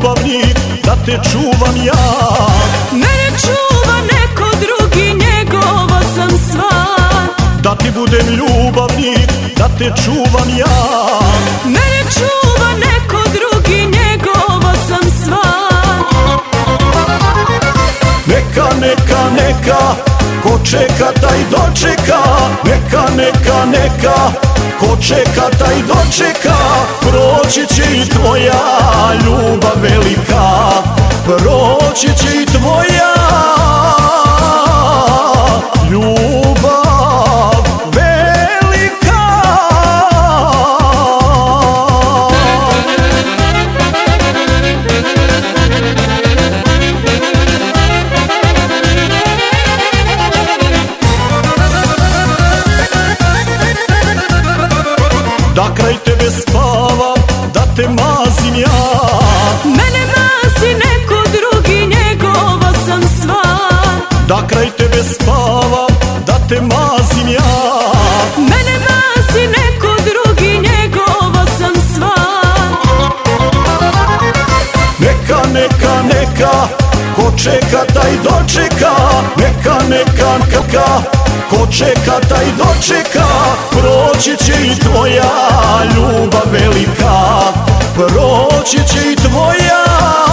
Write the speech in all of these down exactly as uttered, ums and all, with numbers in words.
ljubavnik, da te čuvam ja. Mene čuva neko drugi, njegova sam sva. Da ti budem ljubavnik, da te čuvam ja. Mene čuva neko drugi, njegova sam sva. Neka, neka, neka, ko čeka taj dočeka. Neka, neka, neka, ko čeka taj dočeka. Proći će i tvoja ljubav velika. Proći će i tvoja ljubav velika. Da kraj tebe spavam, da te mazim ja. Mene mazi neko drugi, njegova sam sva. Da kraj tebe spavam, da te mazim ja. Mene mazi neko drugi, njegova sam sva. Neka, neka, neka, ko čeka taj dočeka. Neka, neka, neka, ko čeka taj dočeka. Proći će i tvoja ljubav velika. Proći će i tvoja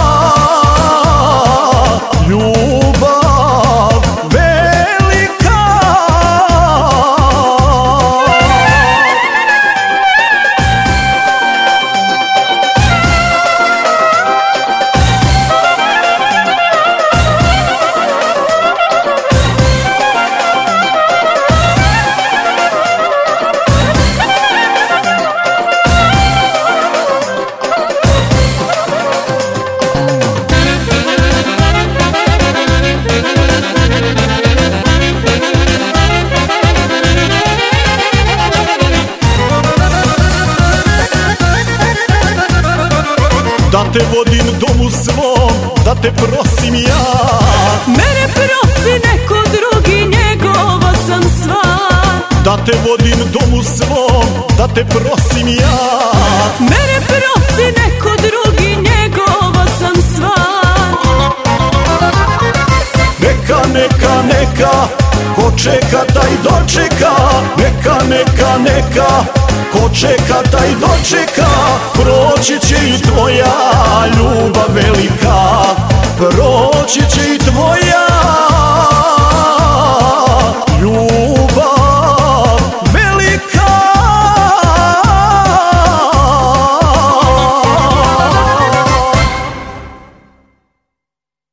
ljubav velika. Da te vodim domu svom, da te prosim ja. Mene prosi neko drugi, njegova sam sva. Da te vodim domu svom, da te prosim ja. Mene prosi neko drugi, njegova sam sva. Neka, neka, neka, ko čeka taj dočeka. Neka, neka, neka, ko čeka taj dočeka. Proći će i tvoja ljubav velika. Proći će i